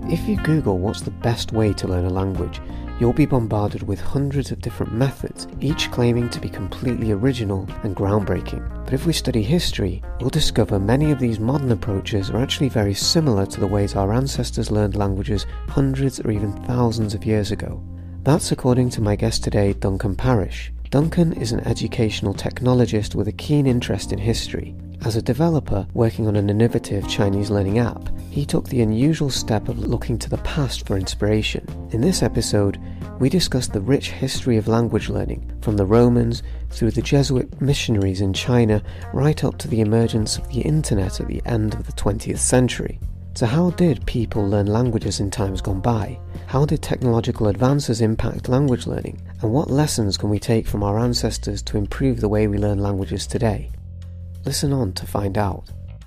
If you Google what's the best way to learn a language, you'll be bombarded with hundreds of different methods, each claiming to be completely original and groundbreaking. But if we study history, we'll discover many of these modern approaches are actually very similar to the ways our ancestors learned languages hundreds or even thousands of years ago. That's according to my guest today, Duncan Parish. Duncan is an educational technologist with a keen interest in history. As a developer working on an innovative Chinese learning app, he took the unusual step of looking to the past for inspiration. In this episode, we discuss the rich history of language learning, from the Romans through the Jesuit missionaries in China, right up to the emergence of the internet at the end of the 20th century. So how did people learn languages in times gone by? How did technological advances impact language learning? And what lessons can we take from our ancestors to improve the way we learn languages today? Listen on to find out.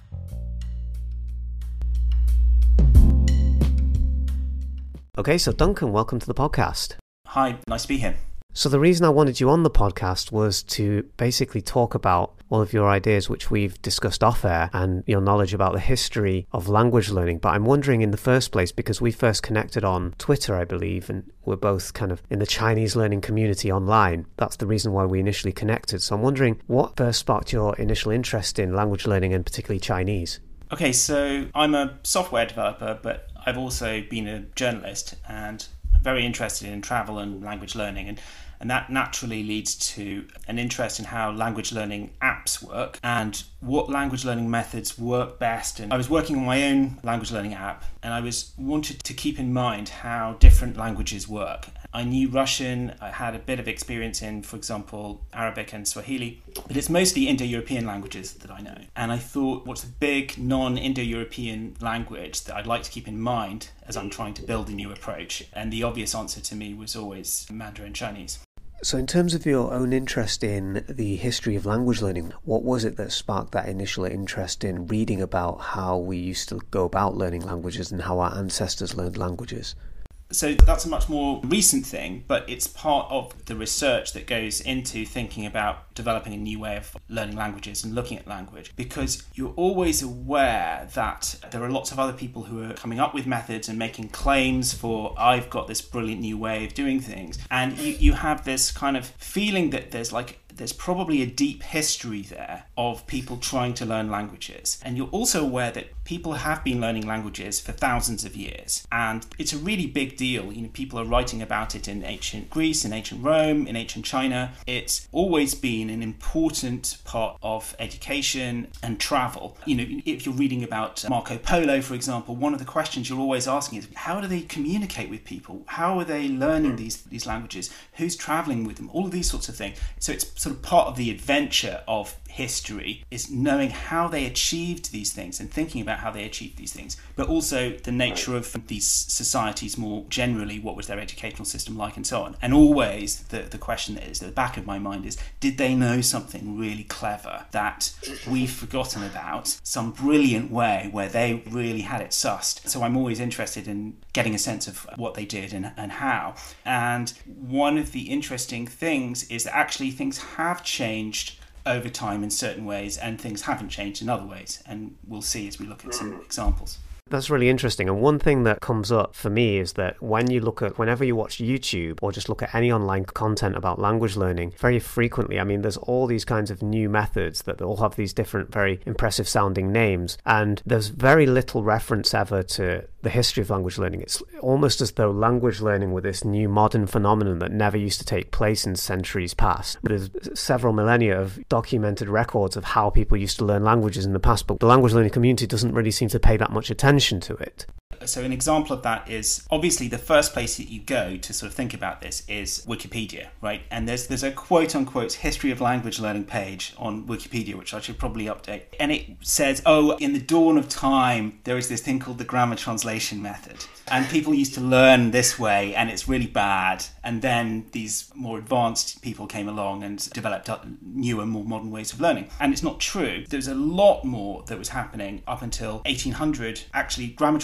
Okay, so Duncan, welcome to the podcast. Hi, nice to be here. So the reason I wanted you on the podcast was to basically talk about all of your ideas, which we've discussed off air, and your knowledge about the history of language learning. But I'm wondering in the first place, because we first connected on Twitter, I believe, and we're both kind of in the Chinese learning community online. That's the reason why we initially connected. So I'm wondering what first sparked your initial interest in language learning and particularly Chinese? Okay, so I'm a software developer, but I've also been a journalist and very interested in travel and language learning, and that naturally leads to an interest in how language learning apps work and what language learning methods work best. And I was working on my own language learning app, and I wanted to keep in mind how different languages work. I knew Russian, I had a bit of experience in, for example, Arabic and Swahili, but it's mostly Indo-European languages that I know. And I thought, what's a big non-Indo-European language that I'd like to keep in mind as I'm trying to build a new approach? And the obvious answer to me was always Mandarin Chinese. So in terms of your own interest in the history of language learning, what was it that sparked that initial interest in reading about how we used to go about learning languages and how our ancestors learned languages? So that's a much more recent thing, but it's part of the research that goes into thinking about developing a new way of learning languages and looking at language, because you're always aware that there are lots of other people who are coming up with methods and making claims for, I've got this brilliant new way of doing things. And you have this kind of feeling that there's probably a deep history there of people trying to learn languages. And you're also aware that people have been learning languages for thousands of years. And it's a really big deal. People are writing about it in ancient Greece, in ancient Rome, in ancient China. It's always been an important part of education and travel. If you're reading about Marco Polo, for example, one of the questions you're always asking is, how do they communicate with people? How are they learning these languages? Who's traveling with them? All of these sorts of things. So it's sort of part of the adventure of history is knowing how they achieved these things and thinking about how they achieved these things, but also the nature of these societies more generally. What was their educational system like, and so on. And always the question that is at the back of my mind is, did they know something really clever that we've forgotten about, some brilliant way where they really had it sussed? So I'm always interested in getting a sense of what they did and how. And one of the interesting things is that actually things have changed over time in certain ways, and things haven't changed in other ways, and we'll see as we look at some examples. That's really interesting. And one thing that comes up for me is that whenever you watch YouTube or just look at any online content about language learning, very frequently, there's all these kinds of new methods that all have these different, very impressive sounding names. And there's very little reference ever to the history of language learning. It's almost as though language learning were this new modern phenomenon that never used to take place in centuries past. There's several millennia of documented records of how people used to learn languages in the past, but the language learning community doesn't really seem to pay that much attention to it. So an example of that is, obviously the first place that you go to sort of think about this is Wikipedia, right? And there's a quote-unquote history of language learning page on Wikipedia, which I should probably update. And it says, in the dawn of time, there is this thing called the grammar translation method. And people used to learn this way, and it's really bad. And then these more advanced people came along and developed newer, more modern ways of learning. And it's not true. There's a lot more that was happening up until 1800. Actually, grammar translation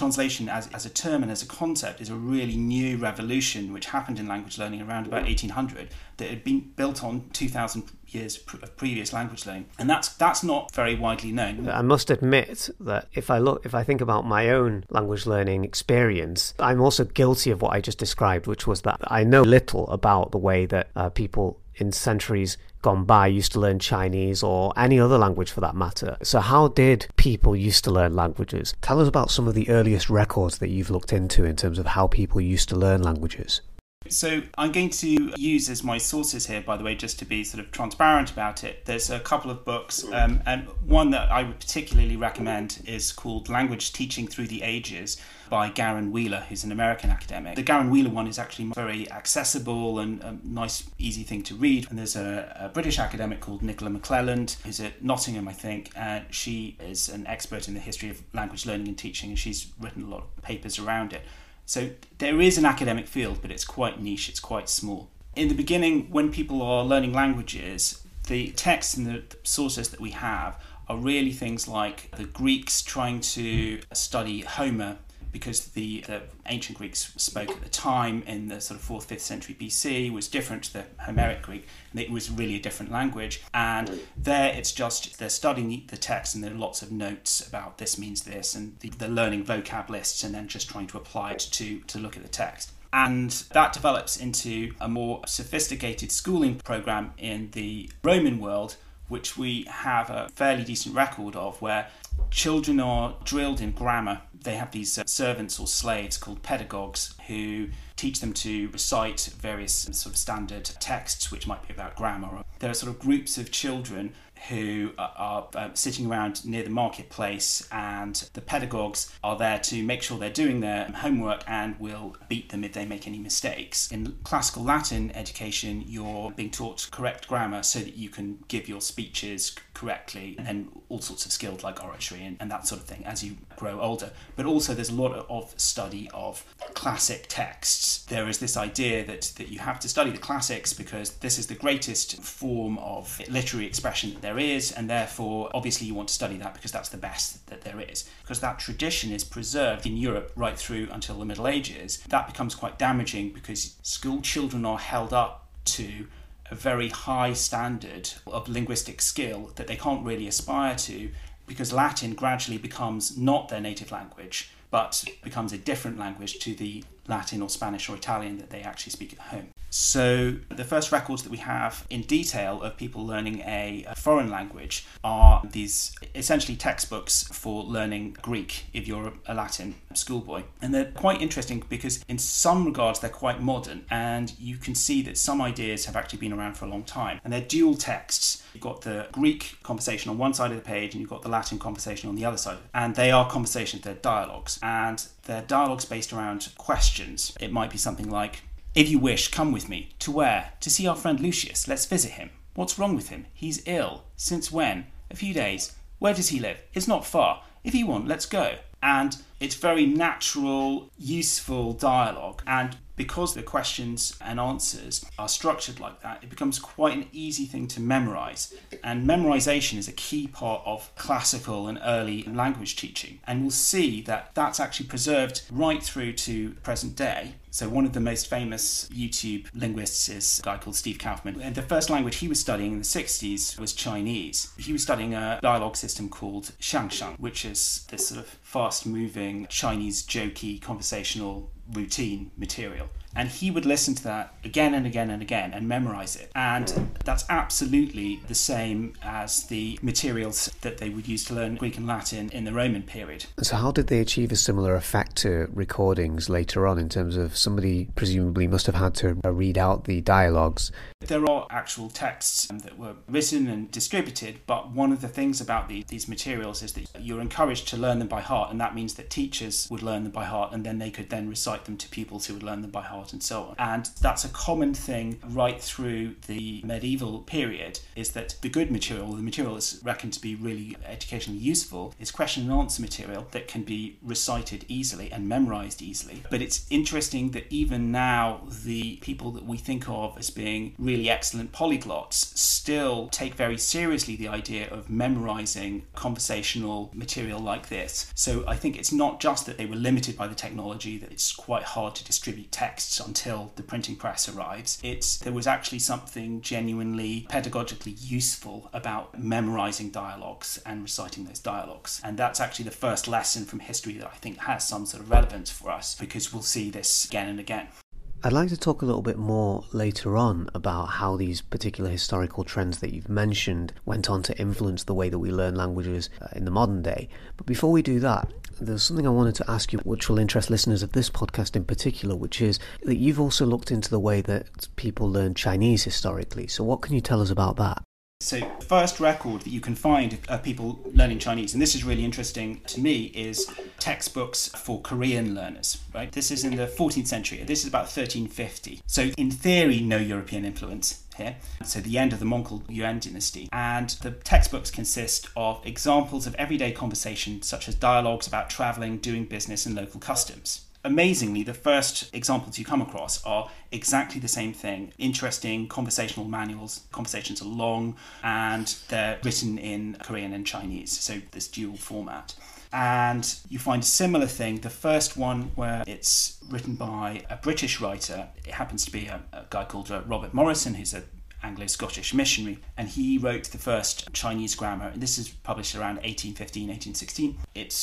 language as a term and as a concept is a really new revolution which happened in language learning around about 1800 that had been built on 2,000 years of previous language learning, and that's not very widely known. I must admit that if I think about my own language learning experience, I'm also guilty of what I just described, which was that I know little about the way that people in centuries gone by used to learn Chinese or any other language for that matter. So how did people used to learn languages? Tell us about some of the earliest records that you've looked into in terms of how people used to learn languages. So I'm going to use as my sources here, by the way, just to be sort of transparent about it. There's a couple of books, and one that I would particularly recommend is called Language Teaching Through the Ages by Garen Wheeler, who's an American academic. The Garen Wheeler one is actually very accessible and a nice, easy thing to read. And there's a British academic called Nicola McClelland, who's at Nottingham, I think, and she is an expert in the history of language learning and teaching, and she's written a lot of papers around it. So there is an academic field, but it's quite niche, it's quite small. In the beginning, when people are learning languages, the texts and the sources that we have are really things like the Greeks trying to study Homer, because the ancient Greeks spoke at the time in the sort of 4th, 5th century BC was different to the Homeric Greek, and it was really a different language. And there it's just they're studying the text, and there are lots of notes about this means this, and they're learning vocab lists and then just trying to apply it to look at the text. And that develops into a more sophisticated schooling program in the Roman world, which we have a fairly decent record of, where children are drilled in grammar. They have these servants or slaves called pedagogues who teach them to recite various sort of standard texts, which might be about grammar. There are sort of groups of children who are sitting around near the marketplace, and the pedagogues are there to make sure they're doing their homework and will beat them if they make any mistakes. In classical Latin education, you're being taught correct grammar so that you can give your speeches correctly, and all sorts of skills like oratory and that sort of thing as you grow older. But also there's a lot of study of classic texts. There is this idea that you have to study the classics because this is the greatest form of literary expression that there is, and therefore obviously you want to study that because that's the best that there is. Because that tradition is preserved in Europe right through until the Middle Ages, that becomes quite damaging because school children are held up to a very high standard of linguistic skill that they can't really aspire to, because Latin gradually becomes not their native language, but becomes a different language to the Latin or Spanish or Italian that they actually speak at home. So the first records that we have in detail of people learning a foreign language are these essentially textbooks for learning Greek if you're a Latin schoolboy. And they're quite interesting because in some regards they're quite modern, and you can see that some ideas have actually been around for a long time. And they're dual texts. You've got the Greek conversation on one side of the page and you've got the Latin conversation on the other side. And they are conversations, they're dialogues. And they're dialogues based around questions. It might be something like, "If you wish, come with me. To where? To see our friend Lucius. Let's visit him. What's wrong with him? He's ill. Since when? A few days. Where does he live? It's not far. If you want, let's go." And it's very natural, useful dialogue. And because the questions and answers are structured like that, it becomes quite an easy thing to memorize. And memorization is a key part of classical and early language teaching. And we'll see that that's actually preserved right through to present day. So one of the most famous YouTube linguists is a guy called Steve Kaufman. And the first language he was studying in the 60s was Chinese. He was studying a dialogue system called Xiangshang, which is this sort of fast-moving Chinese jokey conversational routine material. And he would listen to that again and again and again and memorize it. And that's absolutely the same as the materials that they would use to learn Greek and Latin in the Roman period. So how did they achieve a similar effect to recordings later on, in terms of somebody presumably must have had to read out the dialogues? There are actual texts that were written and distributed, but one of the things about these materials is that you're encouraged to learn them by heart, and that means that teachers would learn them by heart, and then they could then recite them to pupils who would learn them by heart polyglot and so on. And that's a common thing right through the medieval period, is that the good material, the material that's reckoned to be really educationally useful, is question and answer material that can be recited easily and memorized easily. But it's interesting that even now, the people that we think of as being really excellent polyglots still take very seriously the idea of memorizing conversational material like this. So I think it's not just that they were limited by the technology, that it's quite hard to distribute texts until the printing press arrives. There was actually something genuinely pedagogically useful about memorizing dialogues and reciting those dialogues. And that's actually the first lesson from history that I think has some sort of relevance for us, because we'll see this again and again. I'd like to talk a little bit more later on about how these particular historical trends that you've mentioned went on to influence the way that we learn languages in the modern day. But before we do that, there's something I wanted to ask you which will interest listeners of this podcast in particular, which is that you've also looked into the way that people learn Chinese historically. So what can you tell us about that? So the first record that you can find of people learning Chinese, and this is really interesting to me, is textbooks for Korean learners, right? This is in the 14th century. This is about 1350. So in theory, no European influence here. So the end of the Mongol Yuan dynasty. And the textbooks consist of examples of everyday conversation, such as dialogues about traveling, doing business, and local customs. Amazingly, the first examples you come across are exactly the same thing. Interesting conversational manuals. Conversations are long and they're written in Korean and Chinese, so this dual format. And you find a similar thing. The first one, where it's written by a British writer, it happens to be a guy called Robert Morrison, who's an Anglo-Scottish missionary, and he wrote the first Chinese grammar, and this is published around 1815, 1816.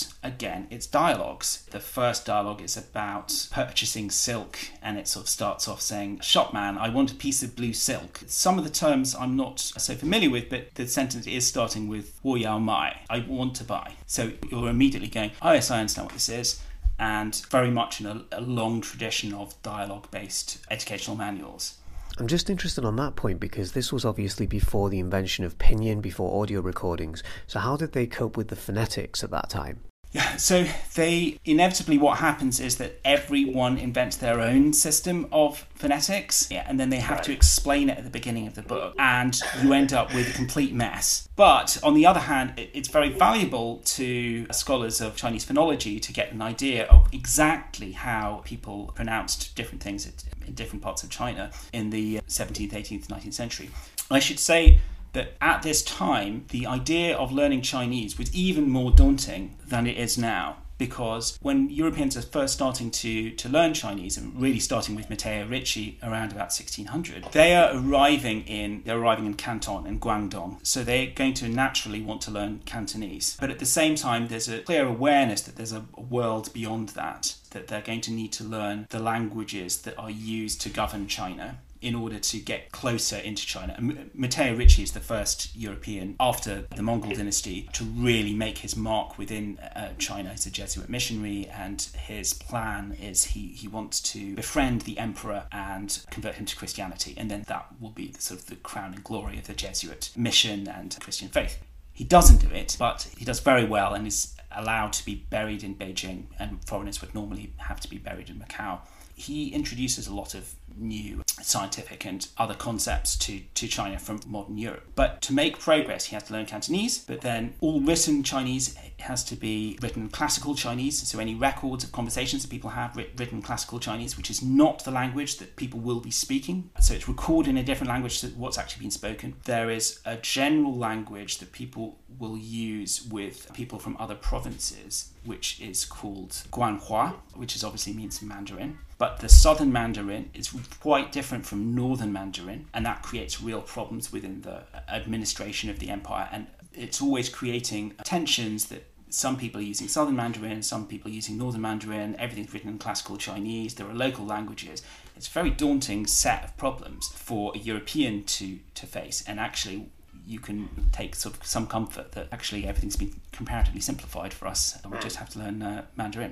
It's dialogues. The first dialogue is about purchasing silk, and it sort of starts off saying, "Shopman, I want a piece of blue silk." Some of the terms I'm not so familiar with, but the sentence is starting with 我要买, I want to buy. So you're immediately going, oh yes, I understand what this is. And very much in a long tradition of dialogue-based educational manuals. I'm just interested on that point because this was obviously before the invention of pinyin, before audio recordings. So how did they cope with the phonetics at that time? Yeah, so inevitably what happens is that everyone invents their own system of phonetics, and then they have to explain it at the beginning of the book, and you end up with a complete mess. But on the other hand, it's very valuable to scholars of Chinese phonology to get an idea of exactly how people pronounced different things in different parts of China in the 17th, 18th, 19th century. I should say that at this time, the idea of learning Chinese was even more daunting than it is now. Because when Europeans are first starting to learn Chinese, and really starting with Matteo Ricci around about 1600, they're arriving in Canton and Guangdong. So they're going to naturally want to learn Cantonese. But at the same time, there's a clear awareness that there's a world beyond that they're going to need to learn the languages that are used to govern China in order to get closer into China. Matteo Ricci is the first European after the Mongol dynasty to really make his mark within China. He's a Jesuit missionary, and his plan is he wants to befriend the emperor and convert him to Christianity, and then that will be the crowning glory of the Jesuit mission and Christian faith. He doesn't do it, but he does very well and is allowed to be buried in Beijing, and foreigners would normally have to be buried in Macau. He introduces a lot of new scientific and other concepts to China from modern Europe. But to make progress, he has to learn Cantonese, but then all written Chinese has to be written in classical Chinese. So any records of conversations that people have written in classical Chinese, which is not the language that people will be speaking. So it's recorded in a different language to what's actually been spoken. There is a general language that people will use with people from other provinces, which is called Guanhua, which obviously means Mandarin. But the southern Mandarin is quite different from northern Mandarin, and that creates real problems within the administration of the empire. And it's always creating tensions that some people are using southern Mandarin, some people are using northern Mandarin, everything's written in classical Chinese, there are local languages. It's a very daunting set of problems for a European to face, and actually you can take some comfort that actually everything's been comparatively simplified for us, and we just have to learn Mandarin.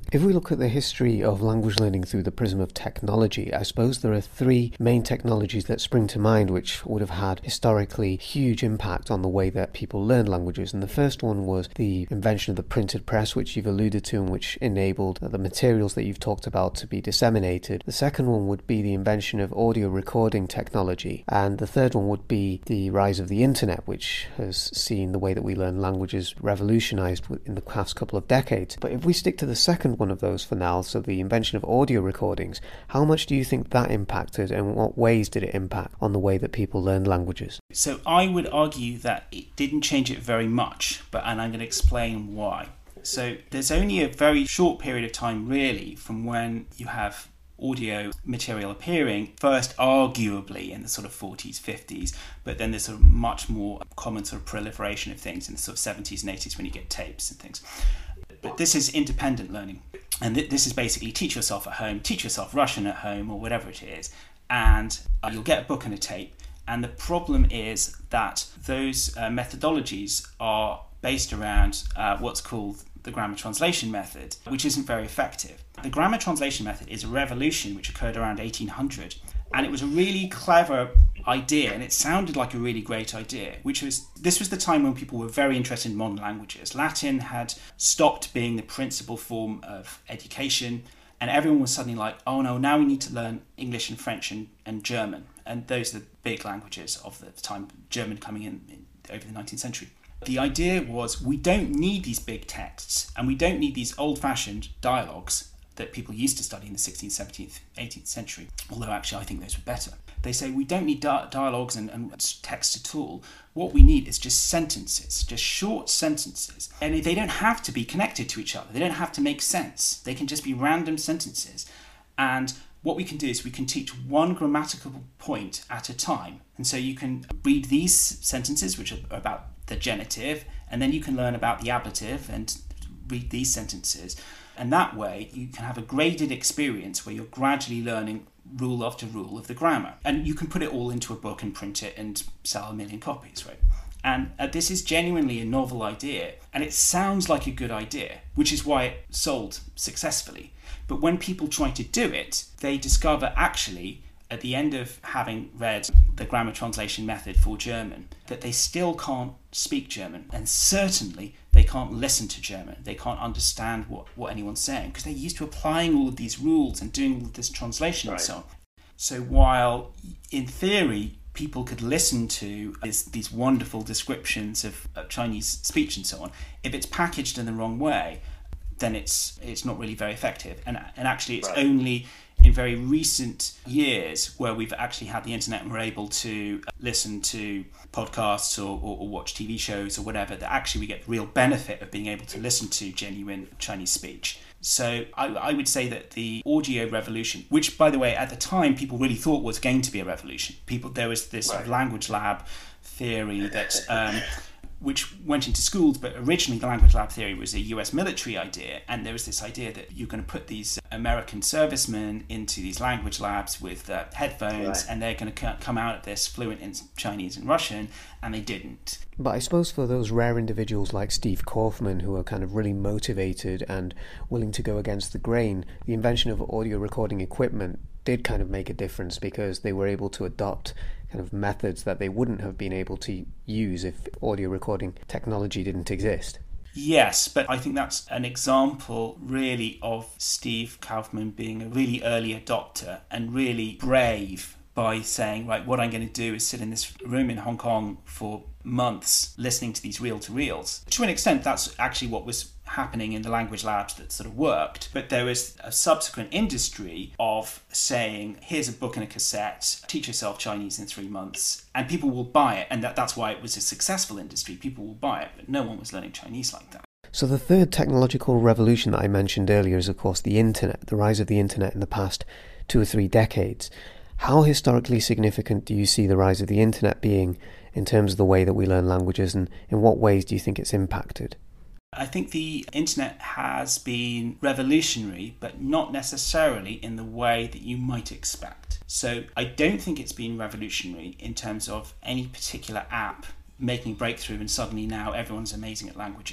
If we look at the history of language learning through the prism of technology, I suppose there are three main technologies that spring to mind which would have had historically huge impact on the way that people learn languages. And the first one was the invention of the printed press, which you've alluded to and which enabled the materials that you've talked about to be disseminated. The second one would be the invention of audio recording technology. And the third one would be the rise of the internet, which has seen the way that we learn languages revolutionized in the past couple of decades. But if we stick to the second one of those for now, so the invention of audio recordings, how much do you think that impacted, and what ways did it impact on the way that people learn languages? So I would argue that it didn't change it very much, and I'm going to explain why. So there's only a very short period of time really from when you have audio material appearing, first arguably in the sort of 40s, 50s, but then there's sort of much more common sort of proliferation of things in the sort of 70s and 80s when you get tapes and things. But this is independent learning. And this is basically teach yourself at home, teach yourself Russian at home or whatever it is, and you'll get a book and a tape. And the problem is that those methodologies are based around what's called the grammar translation method, which isn't very effective. The grammar translation method is a revolution which occurred around 1800, and it was a really clever idea, and it sounded like a really great idea, this was the time when people were very interested in modern languages. Latin had stopped being the principal form of education, and everyone was suddenly like, oh no, now we need to learn English and French and German, and those are the big languages of the time, German coming in over the 19th century. The idea was we don't need these big texts, and we don't need these old-fashioned dialogues that people used to study in the 16th, 17th, 18th century, although actually I think those were better. They say we don't need dialogues and text at all. What we need is just sentences, just short sentences. And they don't have to be connected to each other. They don't have to make sense. They can just be random sentences. And what we can do is we can teach one grammatical point at a time. And so you can read these sentences, which are about the genitive, and then you can learn about the ablative and read these sentences. And that way you can have a graded experience where you're gradually learning rule after rule of the grammar. And you can put it all into a book and print it and sell 1 million copies, right? And this is genuinely a novel idea, and it sounds like a good idea, which is why it sold successfully. But when people try to do it, they discover actually, at the end of having read the grammar translation method for German, that they still can't speak German, and certainly they can't listen to German. They can't understand what anyone's saying, because they're used to applying all of these rules and doing all of this translation and so on. So while in theory people could listen to these wonderful descriptions of Chinese speech and so on, if it's packaged in the wrong way, then it's not really very effective. And actually it's only in very recent years where we've actually had the internet and we're able to listen to podcasts or watch TV shows or whatever, that actually we get real benefit of being able to listen to genuine Chinese speech. So I would say that the audio revolution, which by the way at the time people really thought was going to be a revolution, there was this language lab theory that which went into schools, but originally the language lab theory was a US military idea, and there was this idea that you're going to put these American servicemen into these language labs with headphones, and they're going to come out of this fluent in Chinese and Russian, and they didn't. But I suppose for those rare individuals like Steve Kaufmann who are kind of really motivated and willing to go against the grain, the invention of audio recording equipment did kind of make a difference, because they were able to adopt kind of methods that they wouldn't have been able to use if audio recording technology didn't exist. Yes, but I think that's an example really of Steve Kaufmann being a really early adopter and really brave by saying, right, what I'm going to do is sit in this room in Hong Kong for months listening to these reel-to-reels. To an extent, that's actually what was happening in the language labs that sort of worked. But there was a subsequent industry of saying, here's a book and a cassette, teach yourself Chinese in 3 months, and people will buy it. And that's why it was a successful industry. People will buy it, but no one was learning Chinese like that. So the third technological revolution that I mentioned earlier is, of course, the internet, the rise of the internet in the past 2 or 3 decades. How historically significant do you see the rise of the internet being in terms of the way that we learn languages, and in what ways do you think it's impacted? I think the internet has been revolutionary, but not necessarily in the way that you might expect. So I don't think it's been revolutionary in terms of any particular app making breakthrough and suddenly now everyone's amazing at languages.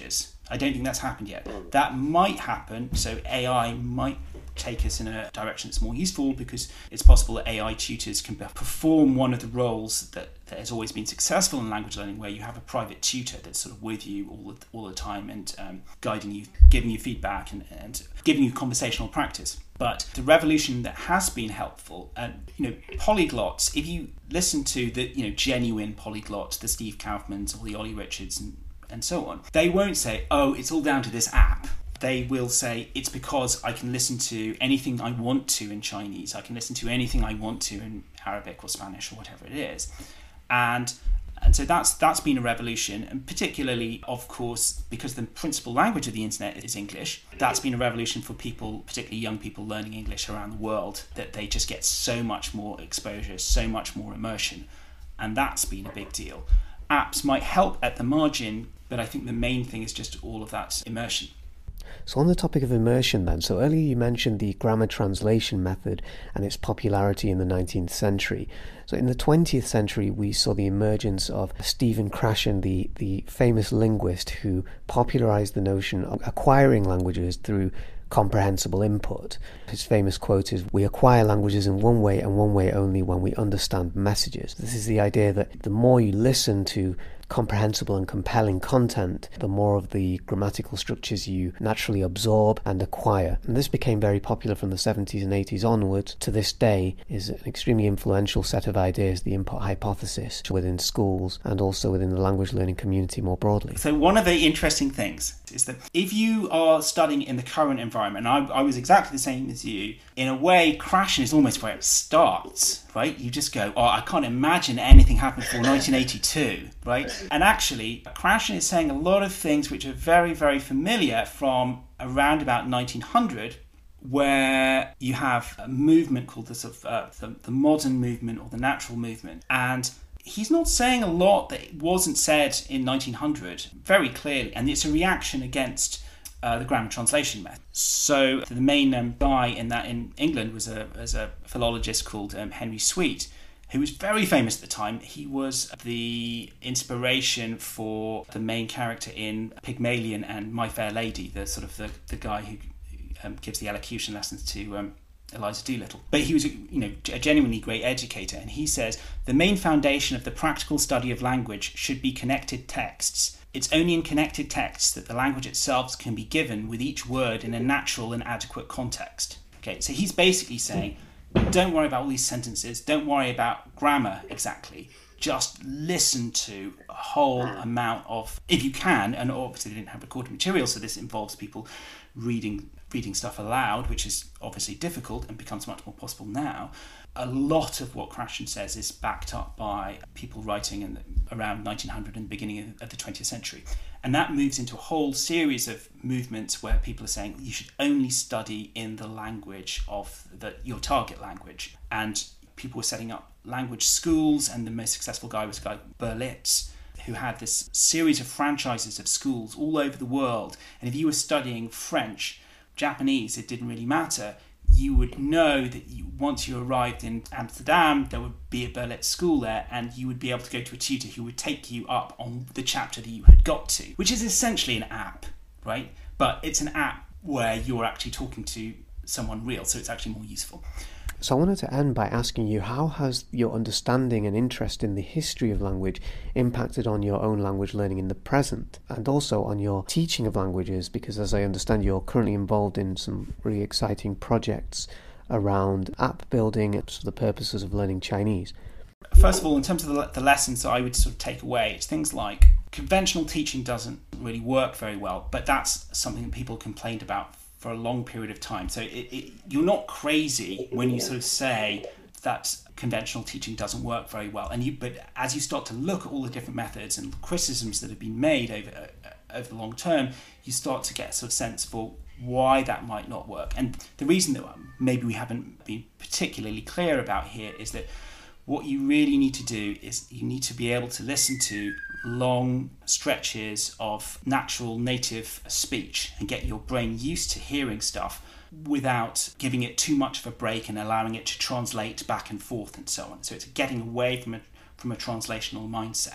I don't think that's happened yet. That might happen, so AI might take us in a direction that's more useful, because it's possible that AI tutors can perform one of the roles that has always been successful in language learning, where you have a private tutor that's sort of with you all the time and guiding you, giving you feedback and giving you conversational practice. But the revolution that has been helpful, polyglots, if you listen to the genuine polyglots, the Steve Kaufmans or the Ollie Richards and so on, they won't say, oh, it's all down to this app. They will say, it's because I can listen to anything I want to in Chinese. I can listen to anything I want to in Arabic or Spanish or whatever it is. And so that's been a revolution. And particularly, of course, because the principal language of the internet is English, that's been a revolution for people, particularly young people learning English around the world, that they just get so much more exposure, so much more immersion. And that's been a big deal. Apps might help at the margin, but I think the main thing is just all of that immersion. So on the topic of immersion then, so earlier you mentioned the grammar translation method and its popularity in the 19th century. So in the 20th century, we saw the emergence of Stephen Krashen, the famous linguist who popularized the notion of acquiring languages through comprehensible input. His famous quote is, "We acquire languages in one way and one way only, when we understand messages." This is the idea that the more you listen to comprehensible and compelling content, the more of the grammatical structures you naturally absorb and acquire. And this became very popular from the 70s and 80s onwards. To this day is an extremely influential set of ideas, the input hypothesis, within schools and also within the language learning community more broadly. So one of the interesting things is that if you are studying in the current environment, and I was exactly the same as you, in a way, Krashen is almost where it starts, right? You just go, oh, I can't imagine anything happened before 1982, right? And actually, Krashen is saying a lot of things which are very, very familiar from around about 1900, where you have a movement called the modern movement or the natural movement. And he's not saying a lot that wasn't said in 1900 very clearly, and it's a reaction against the grammar translation method. So the main guy in England was a philologist called Henry Sweet, who was very famous at the time. He was the inspiration for the main character in Pygmalion and My Fair Lady, the guy who gives the elocution lessons to Eliza Doolittle. But he was a genuinely great educator, and he says the main foundation of the practical study of language should be connected texts. It's only in connected texts that the language itself can be given with each word in a natural and adequate context. Okay, so he's basically saying, don't worry about all these sentences, don't worry about grammar exactly, just listen to a whole amount of, if you can, and obviously they didn't have recorded material, so this involves people reading stuff aloud, which is obviously difficult and becomes much more possible now. A lot of what Krashen says is backed up by people writing around 1900 and beginning of the 20th century. And that moves into a whole series of movements where people are saying you should only study in the language of your target language. And people were setting up language schools, and the most successful guy was a guy Berlitz, who had this series of franchises of schools all over the world. And if you were studying French, Japanese, it didn't really matter. You would know that once you arrived in Amsterdam, there would be a Berlitz school there, and you would be able to go to a tutor who would take you up on the chapter that you had got to, which is essentially an app, right? But it's an app where you're actually talking to someone real, so it's actually more useful. So I wanted to end by asking you, how has your understanding and interest in the history of language impacted on your own language learning in the present, and also on your teaching of languages? Because as I understand, you're currently involved in some really exciting projects around app building for the purposes of learning Chinese. First of all, in terms of the lessons that I would sort of take away, it's things like conventional teaching doesn't really work very well, but that's something that people complained about for a long period of time. So you're not crazy when you sort of say that conventional teaching doesn't work very well. But as you start to look at all the different methods and criticisms that have been made over the long term, you start to get a sort of sense for why that might not work. And the reason that maybe we haven't been particularly clear about here is that what you really need to do is you need to be able to listen to long stretches of natural native speech and get your brain used to hearing stuff without giving it too much of a break and allowing it to translate back and forth and so on. So it's getting away from a translational mindset.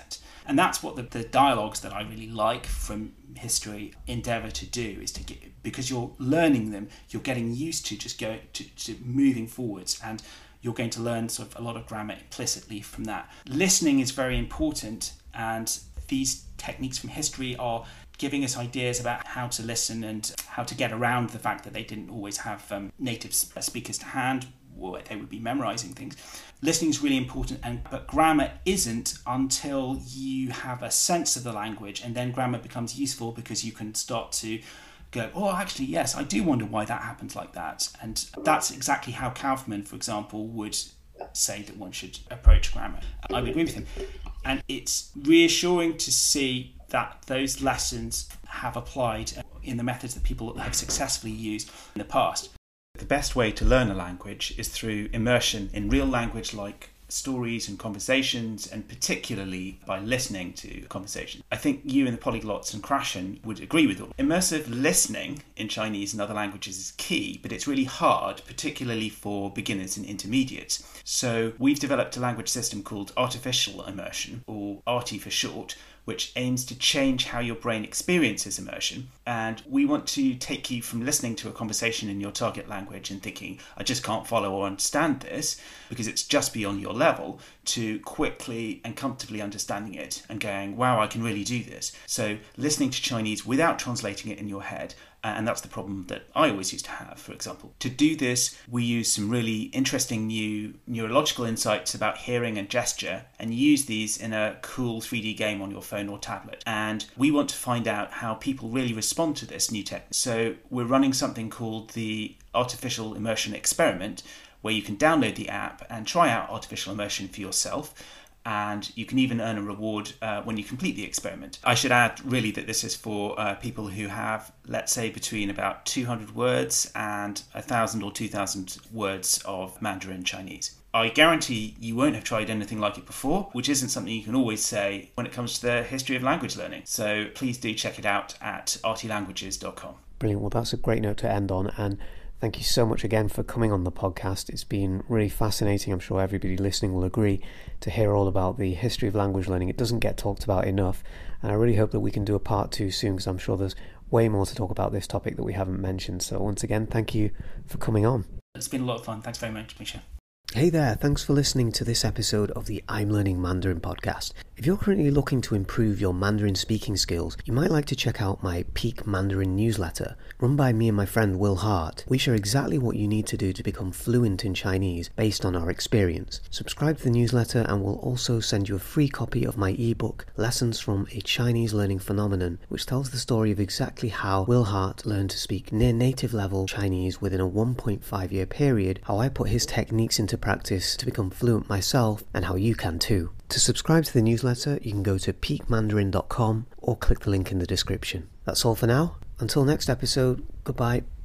And that's what the dialogues that I really like from history endeavour to do, is to get, because you're learning them, you're getting used to just going to moving forwards, and you're going to learn sort of a lot of grammar implicitly from that. Listening is very important, and these techniques from history are giving us ideas about how to listen and how to get around the fact that they didn't always have native speakers to hand, or they would be memorising things. Listening is really important, but grammar isn't until you have a sense of the language, and then grammar becomes useful because you can start to go, oh, actually, yes, I do wonder why that happens like that. And that's exactly how Kaufman, for example, would say that one should approach grammar. I would agree with him. And it's reassuring to see that those lessons have applied in the methods that people have successfully used in the past. The best way to learn a language is through immersion in real language, like stories and conversations, and particularly by listening to conversation. I think you and the polyglots and Krashen would agree with all. Immersive listening in Chinese and other languages is key, but it's really hard, particularly for beginners and intermediates. So we've developed a language system called artificial immersion, or ARTI for short, which aims to change how your brain experiences immersion. And we want to take you from listening to a conversation in your target language and thinking, I just can't follow or understand this because it's just beyond your level, to quickly and comfortably understanding it and going, wow, I can really do this. So listening to Chinese without translating it in your head. And that's the problem that I always used to have, for example. To do this, we use some really interesting new neurological insights about hearing and gesture, and use these in a cool 3D game on your phone or tablet. And we want to find out how people really respond to this new tech. So we're running something called the Artificial Immersion Experiment, where you can download the app and try out artificial immersion for yourself. And you can even earn a reward when you complete the experiment. I should add, really, that this is for people who have, let's say, between about 200 words and 1,000 or 2,000 words of Mandarin Chinese. I guarantee you won't have tried anything like it before, which isn't something you can always say when it comes to the history of language learning. So please do check it out at artilanguages.com. Brilliant. Well, that's a great note to end on, and thank you so much again for coming on the podcast. It's been really fascinating. I'm sure everybody listening will agree to hear all about the history of language learning. It doesn't get talked about enough, and I really hope that we can do a part 2 soon, because I'm sure there's way more to talk about this topic that we haven't mentioned. So once again, thank you for coming on. It's been a lot of fun. Thanks very much, Misha. Hey there, thanks for listening to this episode of the I'm Learning Mandarin podcast. If you're currently looking to improve your Mandarin speaking skills, you might like to check out my Peak Mandarin newsletter, run by me and my friend Will Hart. We share exactly what you need to do to become fluent in Chinese based on our experience. Subscribe to the newsletter and we'll also send you a free copy of my ebook, Lessons from a Chinese Learning Phenomenon, which tells the story of exactly how Will Hart learned to speak near native level Chinese within a 1.5 year period, how I put his techniques into practice to become fluent myself, and how you can too. To subscribe to the newsletter, you can go to peakmandarin.com or click the link in the description. That's all for now. Until next episode, goodbye.